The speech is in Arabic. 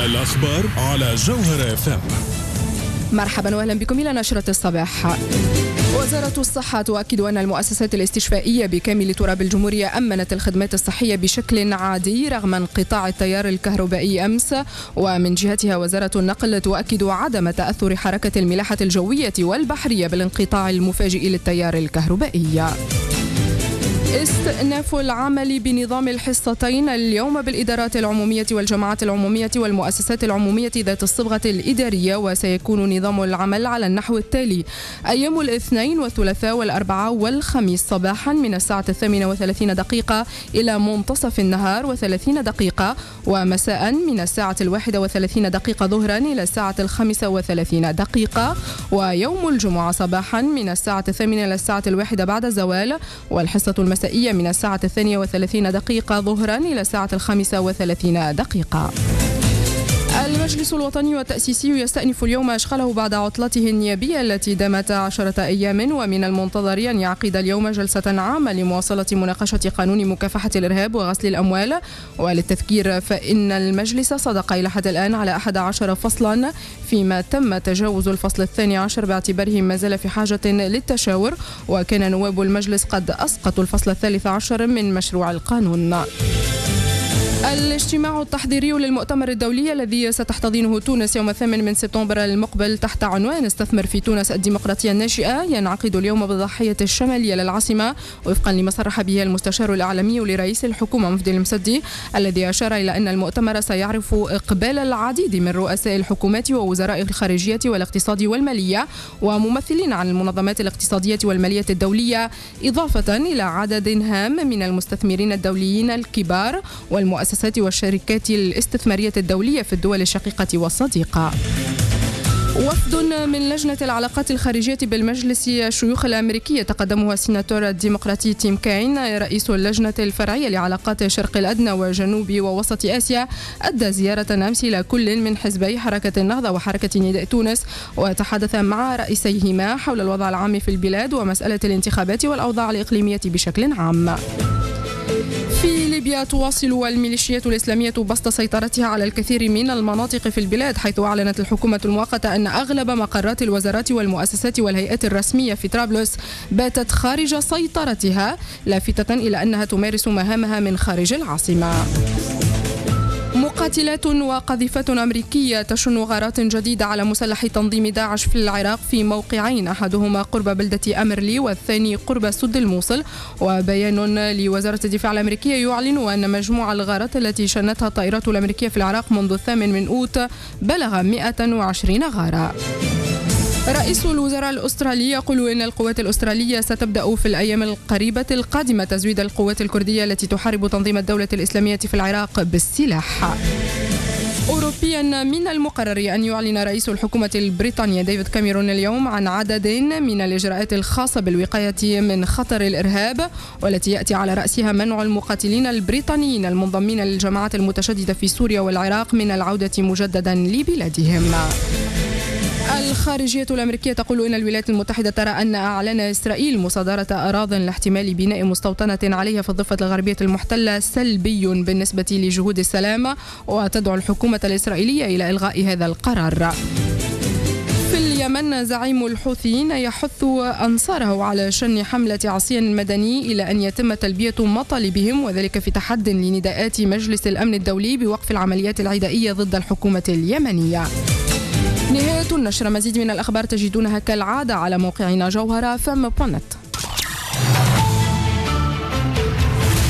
الأخبار على جوهر FM. مرحبا واهلا بكم إلى نشرة الصباح. وزارة الصحة تؤكد أن المؤسسات الاستشفائية بكامل تراب الجمهورية أمنت الخدمات الصحية بشكل عادي رغم انقطاع التيار الكهربائي أمس. ومن جهتها وزارة النقل تؤكد عدم تأثر حركة الملاحة الجوية والبحرية بالانقطاع المفاجئ للتيار الكهربائي. استئناف العمل بنظام الحصتين اليوم بالإدارات العمومية والجماعات العمومية والمؤسسات العمومية ذات الصبغة الإدارية، وسيكون نظام العمل على النحو التالي: أيام الاثنين والثلاثاء والأربعاء والخميس صباحا من الساعة 38 إلى منتصف النهار و30 دقيقة، ومساء من الساعة 31 ظهرا إلى الساعة 35 دقيقة، ويوم الجمعة صباحا من الساعة 8 إلى الساعة 1 بعد الزوال، والحصة المسائية من الساعة 32 ظهرا إلى الساعة 35 دقيقة. المجلس الوطني والتأسيسي يستأنف اليوم أشغاله بعد عطلته النيابية التي دامت 10 أيام، ومن المنتظر أن يعقد اليوم جلسة عامة لمواصلة مناقشة قانون مكافحة الإرهاب وغسل الأموال. وللتذكير فإن المجلس صدق إلى حد الآن على 11 فصلا، فيما تم تجاوز الفصل 12 باعتباره ما زال في حاجة للتشاور، وكان نواب المجلس قد أسقطوا الفصل 13 من مشروع القانون. الاجتماع التحضيري للمؤتمر الدولي الذي ستحتضنه تونس يوم 8 من سبتمبر المقبل تحت عنوان استثمر في تونس الديمقراطية الناشئة ينعقد اليوم بالضاحية الشمالية للعاصمة، وفقا لما صرح به المستشار الإعلامي لرئيس الحكومة مفدي المسدي، الذي أشار إلى أن المؤتمر سيعرف إقبال العديد من رؤساء الحكومات ووزراء الخارجية والاقتصاد والمالية وممثلين عن المنظمات الاقتصادية والمالية الدولية، إضافة إلى عدد هام من المستثمرين الدوليين الكبار والمؤسسات والشركات الاستثمارية الدولية في الدول الشقيقة والصديقة. وفد من لجنة العلاقات الخارجية بالمجلس الشيوخ الأمريكي تقدمه السيناتور الديمقراطي تيم كاين رئيس اللجنة الفرعية لعلاقات الشرق الأدنى وجنوب ووسط آسيا، أدى زيارة أمس إلى كل من حزبي حركة النهضة وحركة نداء تونس، وتحدث مع رئيسيهما حول الوضع العام في البلاد ومسألة الانتخابات والأوضاع الإقليمية بشكل عام. في ليبيا تواصل الميليشيات الإسلامية بسط سيطرتها على الكثير من المناطق في البلاد، حيث أعلنت الحكومة المؤقتة أن أغلب مقرات الوزارات والمؤسسات والهيئات الرسمية في طرابلس باتت خارج سيطرتها، لافتة إلى أنها تمارس مهامها من خارج العاصمة. مقاتلات وقذيفات أمريكية تشن غارات جديدة على مسلحي تنظيم داعش في العراق في موقعين، أحدهما قرب بلدة أمرلي والثاني قرب سد الموصل. وبيان لوزارة الدفاع الأمريكية يعلن أن مجموع الغارات التي شنتها الطائرات الأمريكية في العراق منذ 8 من أوت بلغ 120 غارة. رئيس الوزراء الأسترالي يقول إن القوات الأسترالية ستبدأ في الأيام القريبة القادمة تزويد القوات الكردية التي تحارب تنظيم الدولة الإسلامية في العراق بالسلاح. أوروبيا من المقرر أن يعلن رئيس الحكومة البريطانية ديفيد كاميرون اليوم عن عدد من الإجراءات الخاصة بالوقاية من خطر الإرهاب، والتي يأتي على رأسها منع المقاتلين البريطانيين المنضمين للجماعات المتشددة في سوريا والعراق من العودة مجددا لبلادهم. الخارجية الأمريكية تقول إن الولايات المتحدة ترى أن إعلان إسرائيل مصادرة أراضٍ لاحتمال بناء مستوطنة عليها في الضفة الغربية المحتلة سلبي بالنسبة لجهود السلام، وتدعو الحكومة الإسرائيلية إلى إلغاء هذا القرار. في اليمن زعيم الحوثيين يحث أنصاره على شن حملة عصيان مدني إلى أن يتم تلبية مطالبهم، وذلك في تحد لنداءات مجلس الأمن الدولي بوقف العمليات العدائية ضد الحكومة اليمنية. نهاية النشرة. مزيد من الأخبار تجدونها كالعادة على موقعنا جوهرة FM.net.